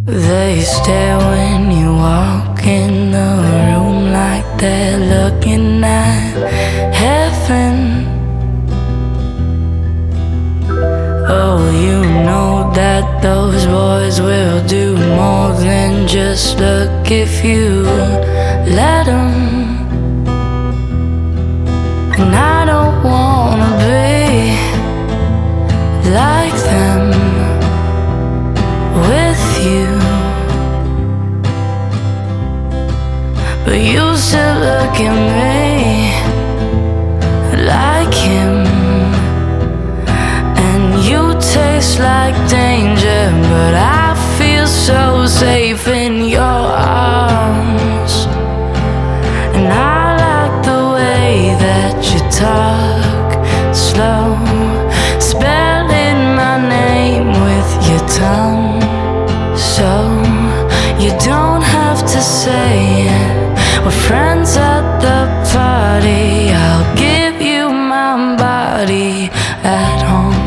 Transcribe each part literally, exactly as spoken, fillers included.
They stare when you walk in the room like they're looking at heaven. Oh, you know that those boys will do more than just look if you let them. And I don't wanna be like them with you, but you still look at me like him. And you taste like danger, but I feel so safe in your arms. And I like the way that you talk slow, spelling my name with your tongue, so you don't have to say it. We're friends at the party. I'll give you my body at home.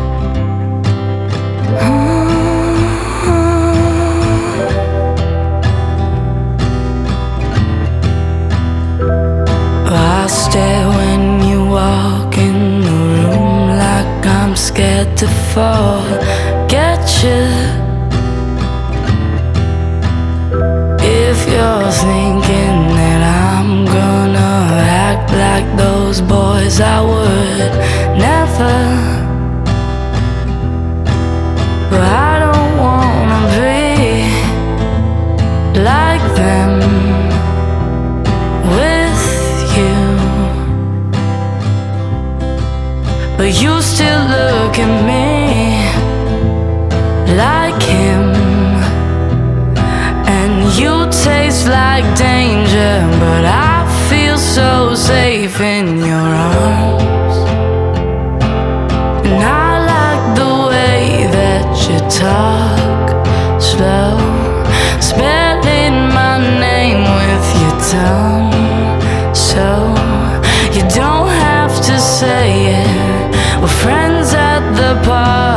I stare when you walk in the room like I'm scared to forget you. If you're thinking that I'm gonna act like those boys, I would never. But I don't wanna be like them with you, but you still look at me like him. And you taste like danger, but I feel so safe in your arms. And I like the way that you talk slow, spelling my name with your tongue, so you don't have to say it. We're friends at the party.